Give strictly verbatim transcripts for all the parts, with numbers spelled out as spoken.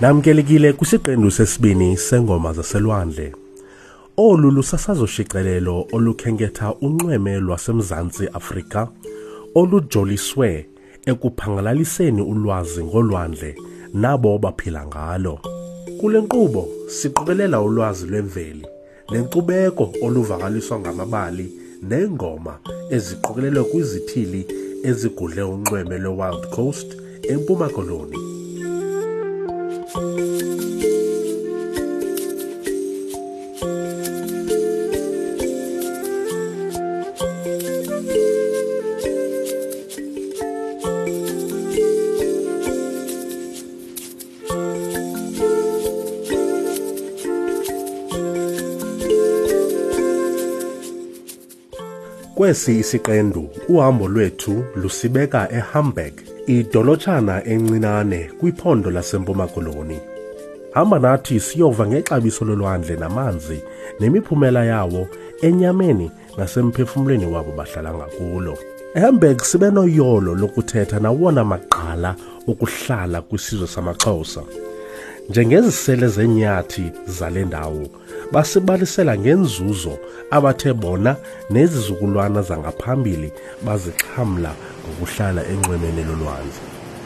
Namkelekile kwisiqendu sesibini sengoma zaselwandle. Olu lusasazo-shiqelelo olukhenketha unxweme lwaseMzantsi Afrika olujoliswe ekuphangalaliseni ulwazi ngolwandle nabo baphila ngalo. Kule nkqubo siqokelela ulwazi lwemveli nenkcubeko oluvakaliswa ngamabali neengoma eziqokelelwe kwizithili ezigudle unxweme lwe-Wild Coast eMpuma Koloni. Kwesi isiqendu uhambo lwethu lusibeka eHamburg, idolotshana encinane kwiphondo laseMpuma Koloni. Hamba nathi siyova ngexabiso lolwandle namanzi nemiphumela yawo enyameni nasemphefumlweni wabo bahlala ngakulo. eHamburg sibe noyolo lokuthetha nawona maqala okuhlala kwisizwe samaXhosa. Njengezisele zenyathi zale ndawo basibalisela ngenzuzo abathe bona nezizukulwana zangaphambili bazixhamla ngokuhlala enxwemeni lolwandle.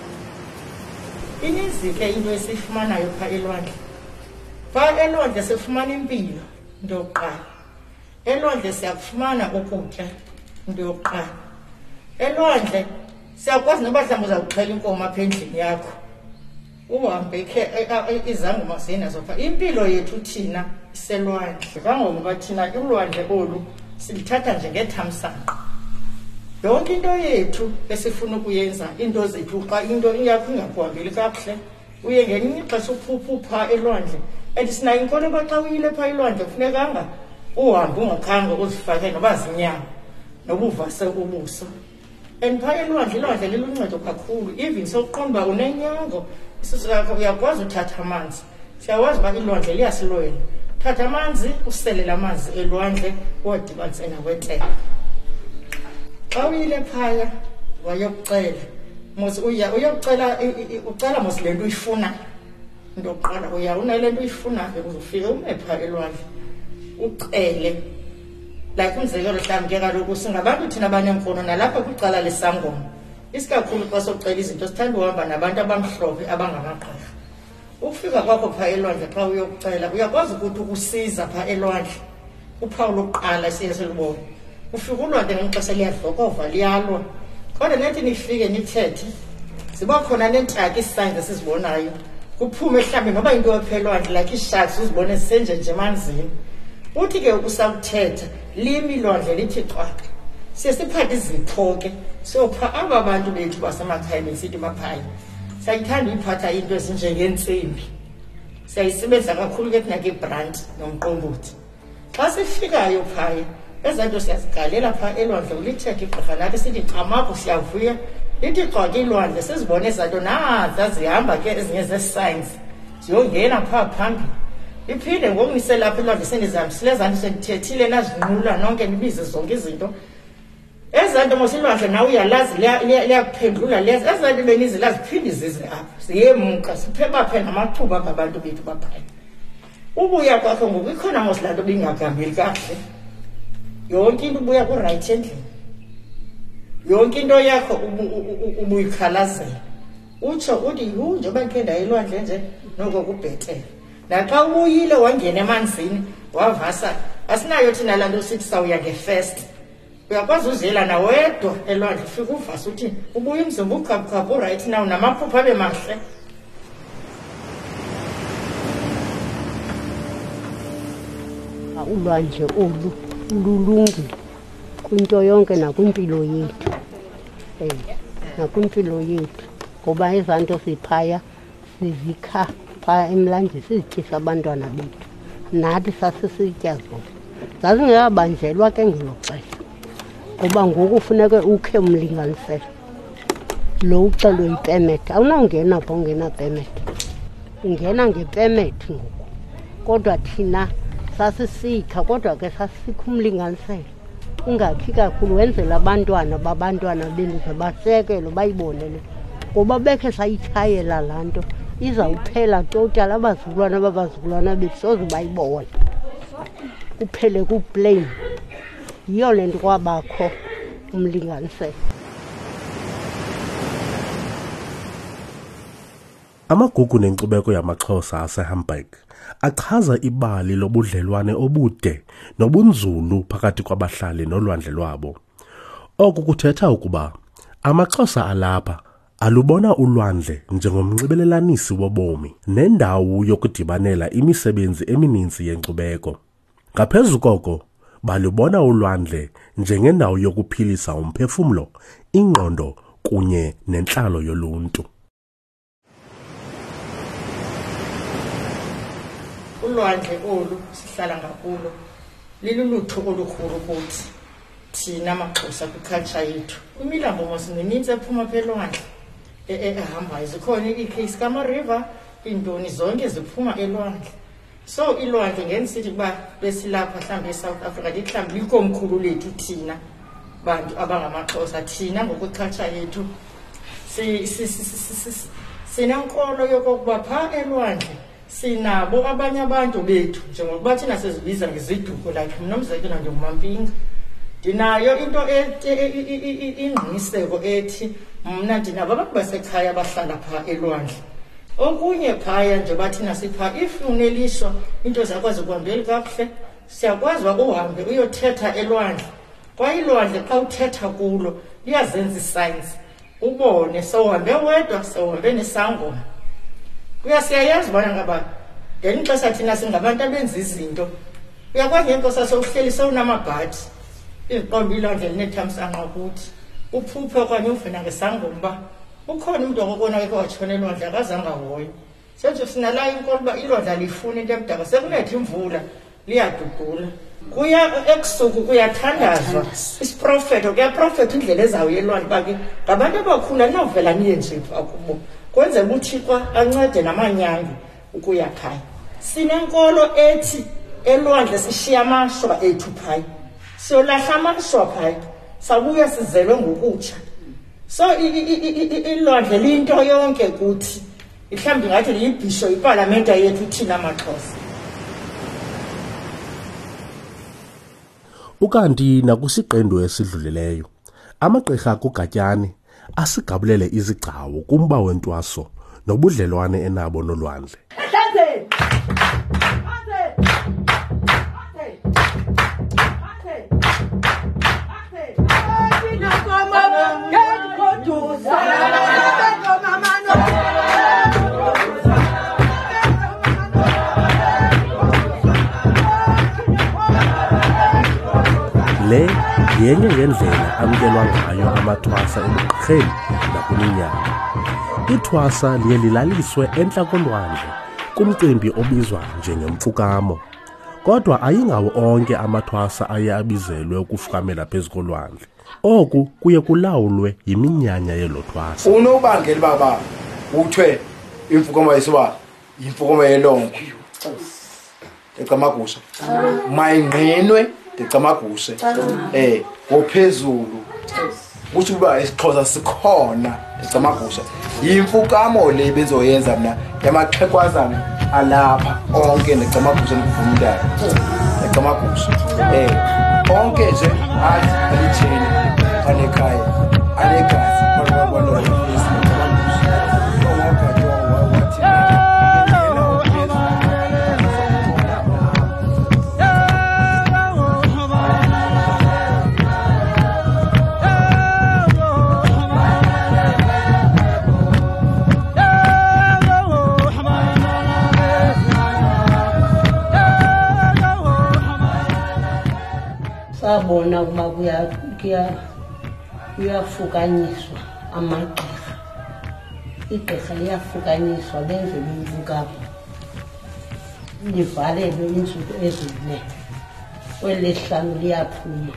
Ininzi ke into esifumanayo pha elwandle. Pha elwandle sifumana impilo into yokuqala. Elwandle siyakufumana ukutya into yokuqala. Elwandle siyakwazi noba mhlawumbi uzawuxhela inkomo apha endlini yakho. Uhambe ke izangoma zinazo pha. Impilo yethu thina iselwandle. Kangokuba thina ulwandle olu silithatha njengethamsanqa. Yonke into yethu esifuna ukuyenza, into zethu xa into yakho ingakuhambeli kakuhle, uye ngelinye ixesha uphupha elwandle. And sinayo inkolelo xa uyile pha elwandle kufunekanga uhambe ungakhange uzifake noba zinyama nobuvase ubuso. And pha elwandle ilwandle liluncedo kakhulu. Even sokuqonda unenyango isizwe yakho uyakwazi uthatha amanzi. Siyawazi uba ilwandle liyasilwela. Thatha amanzi uselela amanzi elwandle wadibanise nawetele. Xa uyile phaya wayokucela mos uya uyokucela ucela mos lento uyifuna into yokuqala uya unale nto uyifuna uzofika ume pha elwandle ucele. Like umzekelo mhlawumbi ke kaloku singabantu thina abanemfono nalapha kwicala lesangoma isikakhulu xa sokucela izinto sithanda uhamba nabantu abamhlophe abangamagqirha. Ukufika kwakho pha elwandle xa uyokucela uyakwazi ukuthi ukusiza pha elwandle. Uphawu lokuqala siye silibone ufika ulwandle ngexesha liyadlokova liyalwa. Kodwa nethi nifike nithethe ziba khona nentaka isigns esizibonayo kuphume mhlawumbi noba into yophelwandle like isharks uzibone zisenje nje emanzini. Uthi ke ukusawuthetha limi ilwandle lithi xwaka. Siye siphathe izipho ke siyopha aba bantu bethu basemakhaya besithi baphaya. Sayithanda uyiphatha into ezinjengentsimbi. Siyayisebenzisa kakhulu ke thina ke brand nomqombothi. Xa sifikayo phaya ezanto siyazigalela pha elwandle ulithethe igqirha nathi sithi camapho siyavuya lithi xwaka ilwandle sizibone ezanto naza zihamba ke ezinye ze-signs ziyongena pha phambili. Iphinde ngokunisela lapha elwandle sendizihambisile ezanto sendithethile nazinqula nonke nibize zonke izinto. Ezanto mosilwandle nawe uyalazi liyakuphendula lezi ezanto benizila ziphinde zize apha ziyemuka sipheba phe namathuba ngabantu bethu baphaya. Ubuya kwakho ngoku ikhona mosilanto bingagambeli kakuhle. Yonke into ubuya ku-right endlini. Yonke into yakho ubuyikhalazela. Utsho uthi yu njengoba ndikhe ndayelwandle nje noko kubhetele. Naxa ubuyile wangena emanzini wavasa asinayo thina laa nto sithi sawuya nge-first. Uyakwazi uzela nawedwa elwandle ufike uvasa uthi ubuye umzimba ukhaphukhaphu urayithi nawo namaphupha abe mahle. Ulwandle olu lulungile kwinto yonke nakwimpilo yethu. Eh nakwimpilo yethu ngoba izanto siphaya sizikha phaya emlanjeni sizityisa abantwana bethu. Nathi sasisitya zona. Zazingekabanjelwa ke ngelo xesha. Ngoba ngoku ufuneke ukhe umlinganiselo. Lo ucelwe ipemet awunawungena pha ungena pemet. Ungena ngepemet ngoku. Kodwa thina sasisikha kodwa ke sasisikha umlinganiselo. Ungakhi kakhulu wenzela abantwana babantwana benu basekelo bayibonele. Ngoba bekhe sayithayela laa nto izawuphela total abazukulwana babazukulwana bethu soze bayibone kuphele kuplain. Yiyo le nto kwabakho umlinganiselo. Amagugu nenkcubeko yamaXhosa aseHamburg achaza ibali lobudlelwane obude nobunzulu phakathi kwabahlali nolwandle lwabo. Oku kuthetha ukuba amaXhosa alapha alubona ulwandle njengomnxibelelanisi wobomi nendawo yokudibanela imisebenzi emininzi yenkcubeko. Ngaphezu koko, balubona ulwandle njengendawo yokuphilisa umphefumlo, ingqondo kunye nentlalo yoluntu. Ulwandle olu sihlala ngakulo lilulutho olukhulu kuthi thina amaXhosa kwiculture yethu. Imilambo masininzi ephuma apha elwandle ehambayo, zikhona iikheyisi kaMariva, iintoni zonke ziphuma elwandle. So ilwandle ngenisithi uba besilapha mhlawumbi eSouth Africa lihlawumbi likomkhulu lethu thina bantu abangamaXhosa. Thina ngokweculture yethu sinenkolo yokokuba phaa elwandle sinabo abanye abantu bethu, njengokuba thina sizibiza ngeziduko, like mna umzekelo ndinguMampinga, ndinayo into ingqiniseko ethi mna ndinabo abantu basekhaya abahlala phaa elwandle. Okunye phaya nje bathina sipha if unelishwa into zakwazi ukuhambeli kakuhle, siyakwazi uba uhambe uyothetha elwandle. Kwaye ilwandle xa uthetha kulo liyazenza i-signs, ubone sowuhambe wedwa sowuhambe nesangoma. Kuya siyayazi ubana ngaba ngeli xesha thina singabantu abenza izinto, uyakwazi ngenkosa sowuhleli sowunamabhadi, iziqomba ilwandle linethamsanqa kuthi uphuphe okanye uvena ngesangoma uba ukhona umntu okokona ke watshona elwandle akazange ahoye. Senje sinalayo inkolo uba ilwandle alifuni into emdaka, sekunetha imvula liyadudula. Kuya ebusuku kuyathandazwa isiprofeto, kuyaprofetha indlela ezawuya elwandle uba ke ngabantu abakhulu anovela niye nje phaa kubo kwenzela uThixo ancede namanyangi ukuya khaya. Sinenkolo ethi elwandle sishiya amashwa ethu phaya, siyolahla amashwa phaya, sabuya sizelwe ngokutsha. So ilwandle liyinto yonke kuthi, mhlawumbi ngathi liyibhisho ipalamente yethu thina amaXhosa. Ukanti nakwisiqendu esidlulileyo, amagqirha kuGatyani asigabulele izigcawu kumba wentwaso nobudlelwane enabo nolwandle. Le yenye yendlela amkelwa ngayo amathwasa ebugqirheni nakwiminyaka. Ithwasa liye lilaliswe entla kolwandle kumcimbi obizwa njengemfukamo. Kodwa ayingawo onke amathwasa aye abizelwe ukufukamela phezu kolwandle. Oku kuye kulawulwe yiminyanya yelo thwasa. Unobangela baba uthwe imfukamo yesiba imfukamo yelonke eCamagusha mayingqinwe eCamagusha eh ngophezulu kusho uba isiXhosa sikhona eCamagusha. Imfukamo le bezoyenza mina yamaxhekwazana alapha onke neCamagusha ngivumile eCamagusha eh onke nje athi alithini anekhaya anegazi bakubona sabona ukuba kuya kuyafukanyiswa amagqirha. Igqirha liyafukanyiswa benzelwe imfukamo, livalelwe iintsuku ezine, kwelesihlanu liyaphuma.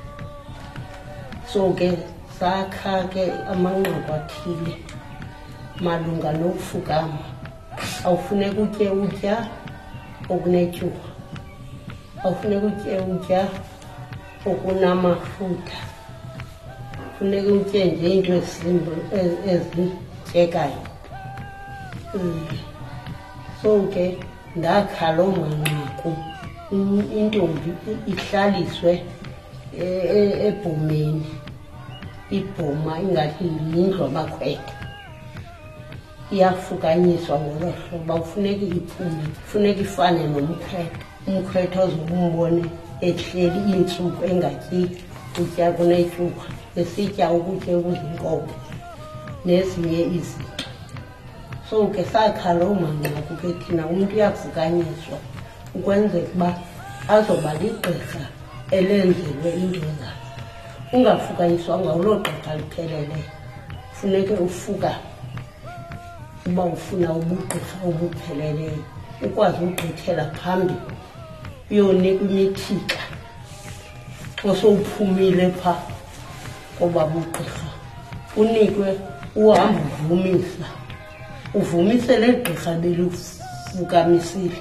So ke sakha ke amanqaku athile malunga nokufukama. Awufuneka utye utya okunetyuwa, awufuneka utye utya okunamafutha, funeka utye nje into ezityekayo. So ke ndakhala omanqaku intombi ihlaliswe ebhomeni, ibhoma ingathi yindlu abakhwetha, iyafukanyiswa ngolo hlobo, kufuneka iphume, kufuneka ifane nomkhwetha. Umkhwetha ozobumbone ehleli iintsuku engatyi kutya kunetyuwa, esitya ukutya okuzinkomo nezinye izinto. So ke sakhala omanqaku ke thina umntu uyafukanyiswa ukwenzeka uba azoba ligqirha elenzelwe into engayo. Ungafukanyiswanga uloo gqirha lipheleleyo, funeke ufuka uba ufuna ubugqirha obupheleleyo, ukwazi ugqithela phambili uyonikwa imithika osowuphumile phaa koba bugqirha, unikwe uhambe uvumisa, uvumise le gqirha belifukamisile,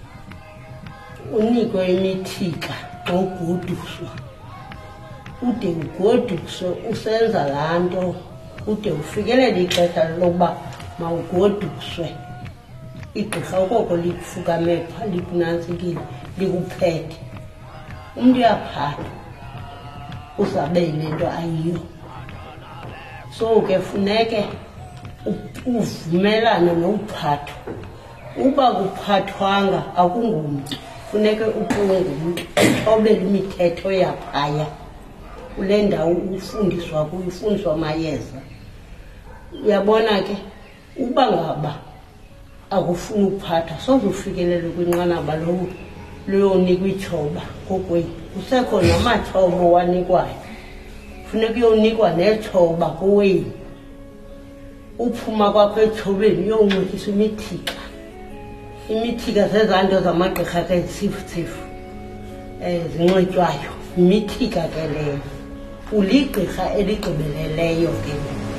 unikwe imithika nogoduswa, ude ugoduswe usenza laa nto ude ufikelele ixesha lokuba mawugoduswe. Igqirha okoko likufukame phaa likunantsikile likuphethe, umntu uyaphatha uzabele nto ayiyo. So ke funeke uvumelane nokuphathwa. Uba kuphathwanga akungomntu, funeke ukungumntu othobele imithetho yaphaya kule ndawo ufundiswa kuyo, ufundiswa amayeza. Uyabona ke uba ngaba akufuni ukuphatha sozufikelela kwinqanaba lowo luyonikwa itshoba kokwethu. Kusekho namatshobo wanikwayo, funeka uyonikwa netshoba kowenu. Uphuma kwakho etshobeni uyowuncedisa imithika. Imithika zezaa nto zamagqirha ke zitsifu-tsifu um zinxitywayo, imithika ke leyo. Uligqirha eligqibeleleyo ke.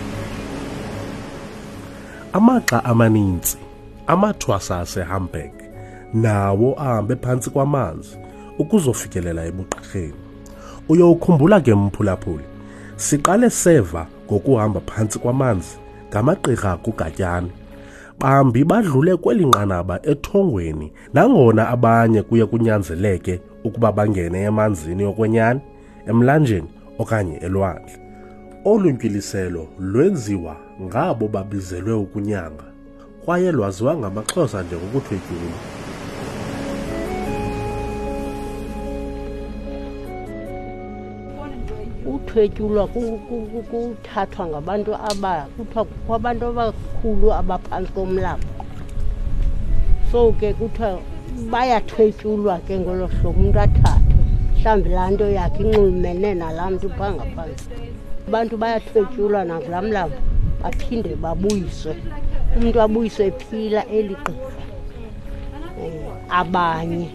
Amaxa amanintsi amathwasa aseHamburg nawo ahambe phantsi kwamanzi ukuzofikelela ebugqirheni. Uyowukhumbula ke mphulaphuli, siqale seva ngokuhamba phantsi kwamanzi ngamagqirha kugatyana. Bambi badlule kweli nqanaba ethongweni, nangona abanye kuye kunyanzeleke ukuba bangene emanzini yokwenyani, emlanjeni okanye elwandle. Olu ntwiliselo lwenziwa ngabo babizelwe ukunyanga, kwaye lwaziwa ngamaXhosa njengokuthwetyula. Uthwetyulwa kuthathwa ngabantu aba kuthiwa kukho abantu abakhulu abaphantsi komlambo. So ke kuthiwa bayathwetyulwa ke ngolo hlobo, umntu athathwe mhlawumbi laa nto yakhe inxulumene nalaa mntu phaa ngaphantsi. Abantu bayathwetyulwa nakulaa mlambo baphinde babuyiswe, umntu abuyiswe ephila eli gqirha. Abanye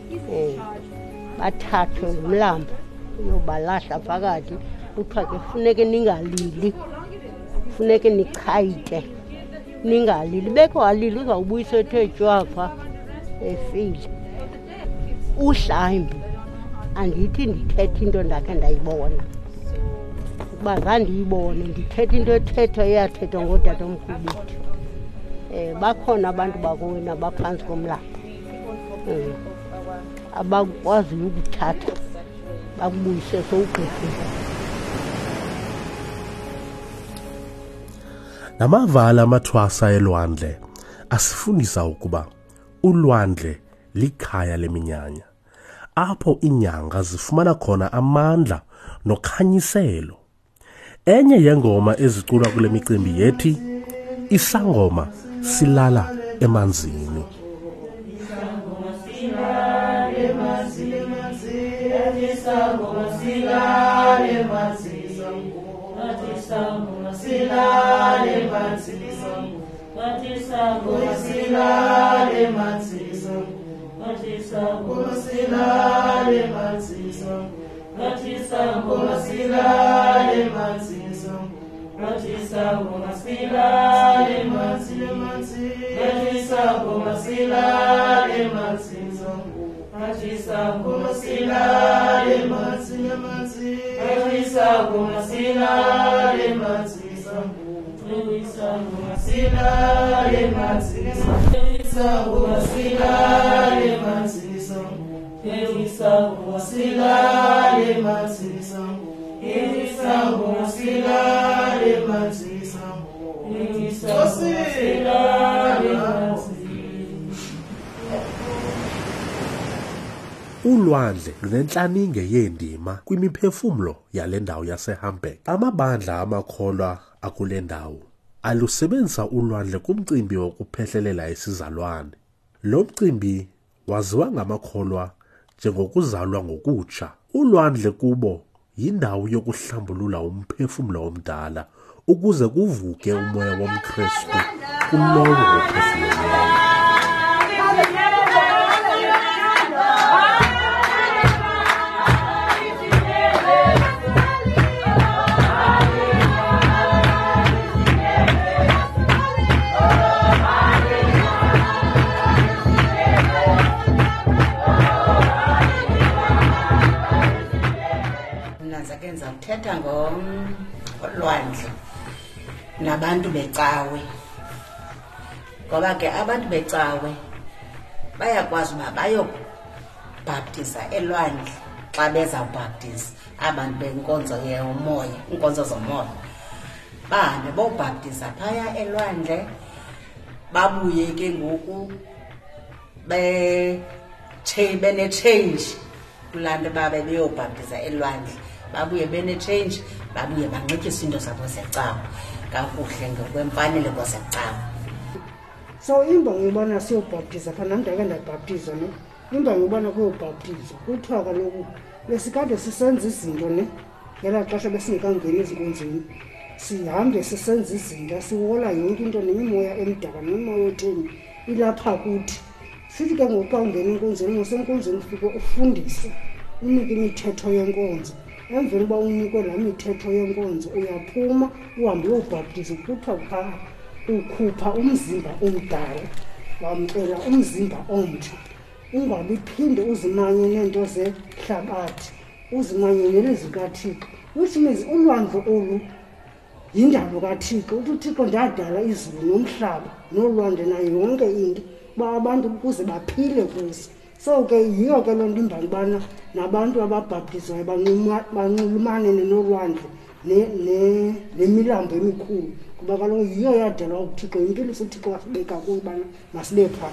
bathathwe ngumlambo uyobalahla phakathi. Kuthiwa ke funeke ningalili, funeke nichayite, ningalili. Bekho walili uzawubuyisa ethe tywapha efile. Uhlawumbi andithi ndithethe into ndakhe ndayibona, ukuba zandiyibone ndithetha into ethethwa eyathethwa ngootatomkhulu bethu. Um bakhona abantu bakowenu abaphantsi komlambo um abakwaziyo ukuthatha bakubuyise sowugqirhile. Namavala amathwasa elwandle asifundisa ukuba ulwandle likhaya leminyanya, apho inyanga zifumana khona amandla nokhanyiselo. Enye yengoma eziculwa kule micimbi yethi isangoma silala emanzini. Sila Isango silale manzisango, isango silale manzisango, isango silale manzisango, isango silale manzisango. Ulwandle lunenhlaninge yendima kwimiphefumlo yale ndawo yaseHamburg. Amabandla amakholwa akule ndawo alusebenzisa ulwandle kumcimbi wokuphehlelela isizalwane. Lo mcimbi waziwa ngamakholwa njengokuzalwa ngokutsha. Ulwandle kubo yindawo yokuhlambulula umphefumlo omdala ukuze kuvuke umoya womKristu kulowo ophefumulayo. Uthetha ngolwandle nabantu becawe, ngoba ke abantu becawe bayakwazi uba bayobhaptiza elwandle xa bezawubhaptiza abantu benkonzo yomoya, inkonzo zomoya, bahambe bobhaptiza phaya elwandle, babuye ke ngoku bene-change kulaa nto babe beyobhaptiza elwandle, babuye bene-change, babuye banxityisa into zabo zecawa kakuhle ngokwemfaneleko zecawa. So imbangi yobana siyobhaptiza pha nam ndake ndabhaptiza ne imbangi yobana kuyobhaptizwa kuthiwa kaloku besikade sisenza izinto ne ngelaa xesha besingekangeni ezinkonzweni, sihambe sisenza izinto, siwola yonke into nemimoya emdaka nemimoya etheni ilapha kuthi. Sithi ke ngoku xa ungena enkonzweni, ngosenkonzweni ufike ufundise, unike imithetho yenkonzo. Emveni uba unikwe laa mithetho yenkonzo uyaphuma uhambe uyobhaptiza. Kuthiwa phaa ukhupha umzimba omdala wamcela umzimba omtsha, ungabi phinde uzimanye neento zehlabathi, uzimanye nelizwi kaThixo, which means ulwandle olu yindalo kaThixo. Uthi uThixo ndadala izulu nomhlaba nolwandle nayo yonke into uba abantu ukuze baphile kuzo. So ke yiyo ke loo nto imbangi ubana nabantu ababhaptizwayo banxulumane nolwandle nemilambo emikhulu, kuba kaloku yiyo yadalwa uThixo, yimpilo uThixo wasibeka kuyo ubana masibe phaa.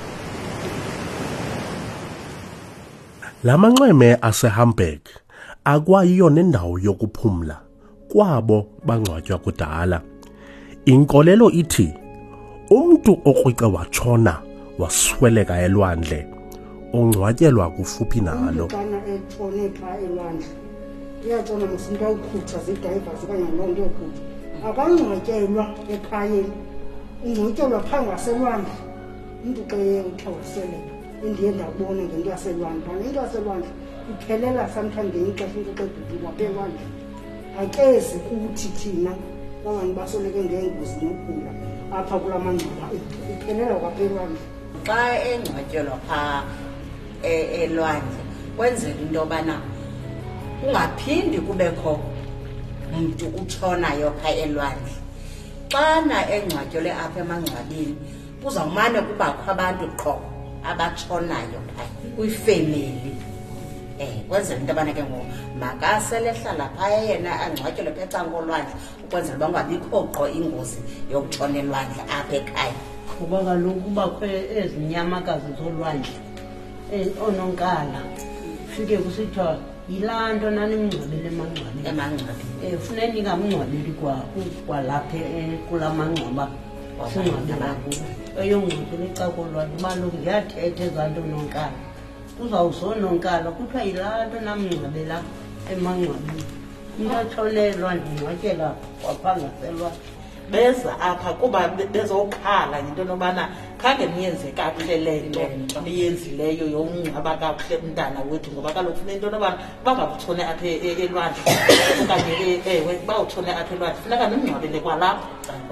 La manxweme aseHamburg akwayiyo nendawo yokuphumla kwabo bangcwatywa kudala. Inkolelo ithi umntu okrwece watshona wasweleka elwandle ongcwatyelwa kufuphi nalo. Xana etshone phaa elwandle uyatshona mosumntu awukhutha zidayivasi okanye loo nto yokhutha, akangcwatyelwa ekhayeni, ungcwatyelwa phaa ngaselwandle. Umntu xa uthe wasweleka endiye ndabona ngento yaselwandle, phana into yaselwandle iphelela sometime ngenye ixesha umntu xa ebhubhile apha elwandle. Akezi kuthi thina abantu basweleke ngeengozi nokugula apha kulaa mangcwaba, iphelela kwapha elwandle. Xa engcwatyelwa phaa elwandle kwenzela into yobana kungaphindi kubekho mntu utshonayo phaa elwandle. Xana engcwatyelwe apha emangcwabeni kuzawumane kubakho abantu qho abatshonayo phaa kwifemeli. Eh, kwenzela into yobana ke ngoku makasele ehlala phaya yena angcwatyelwe phaa ecankolwandle ukwenzela uba kungabikho qho ingozi yokutshona elwandle apha ekhaya. Kuba kaloku kubakho ezi nyamakazi zolwandle, oononkala, fike kusithiwa yilaa nto nanimngcwabele emangcwabeni. Emangcwabeni um funeka ningamngcwabeli kwalapha kulaa mangcwaba singcwabela kuwo, eyongcwabela ecakolwandle. Uba loku ndiyathetha ezaa nto nonkala, uzawuzononkala kuthiwa yilaa nto namngcwabela emangcwabeni. Umntu atshone elwandle ungcwatyela kwaphaa ngaselwandle. Beza apha kuba bezokhala into nobana khange niyenze kakuhle le nto niyenzileyo yomngcwaba kakuhle umntana wethu, ngoba kaloku funeka into nobana bangabutshone apha elwandle okanye ewe bawutshone apha elwandle funeka nimngcwabele kwalapha,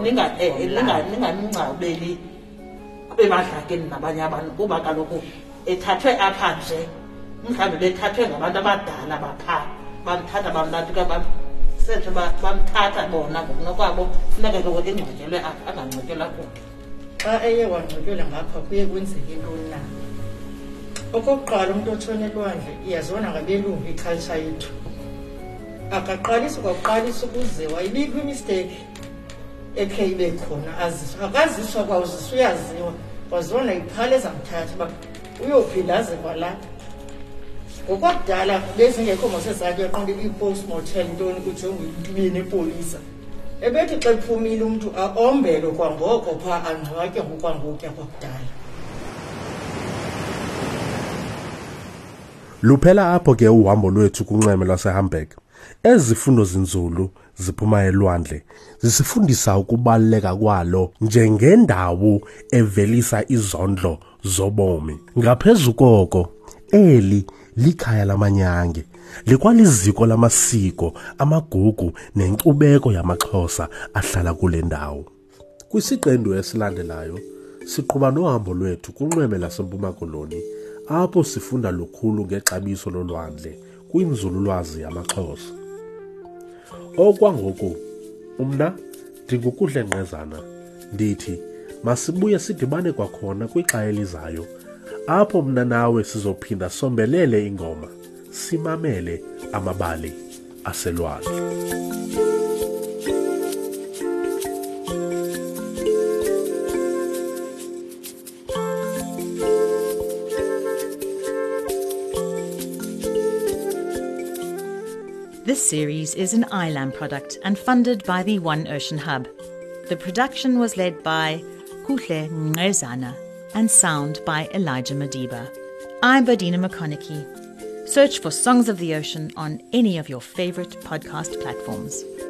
ningamngcwabeli emadlakeni nabanye abantu, kuba kaloku ethathwe apha nje mhlawumbi bethathwe ngabantu abadala baphaa, bamthatha bamntu sethe bamthatha bona ngokunokwabo, funeka ke engcwatyelwe apha angangcwatyelwa kude. xa eye wangcwatyelwa ngapha kuye kwenzeke intoni na. Okokuqala umuntu otshona elwandle iyazona ngabelungu iculture yethu. Akaqalisa kwakuqalisa ukuziwa ayibikho imistake ekhe ibe khona aziswa akaziswa kwawuziswa uyaziwa kwazona iphale zamthatha uba uyophila aze kwalapha. Ngokwakudala bezingekho mosezathu yaqonda i-postmortem ntoni kujongwe impilo nepolisa. Ebethi xa kuphumile umuntu aombelwe kwangoko phaa angcwatywe ngokwangokya kwakudala. Luphela apho ke uhambo lwethu kunxweme lwaseHamburg. Ezifundo zinzulu ziphuma elwandle zisifundisa ukubaluleka kwalo njengendawo evelisa izondlo zobomi. Ngaphezu koko eli likhaya lamanyange, likwaliziko lamasiko, amagugu nenkcubeko yamaXhosa ahlala kule ndawo. Kwisiqendu esilandelayo siqhuba nohambo lwethu kunxweme laseMpuma Koloni apho sifunda lukhulu ngexabiso lolwandle kwinzululwazi yamaXhosa. Okwangoku umna ndinguKuhle Ngqezana ndithi masibuye sidibane kwakhona kwixa elizayo apho mna nawe sizophinda sombelele ingoma simamele amabali aselwandle. This series is an I LAM product and funded by the One Ocean Hub. The production was led by Kuhle Ngqezana and sound by Elijah Madiba. I'm Badina McConaughey. Search for Songs of the Ocean on any of your favorite podcast platforms.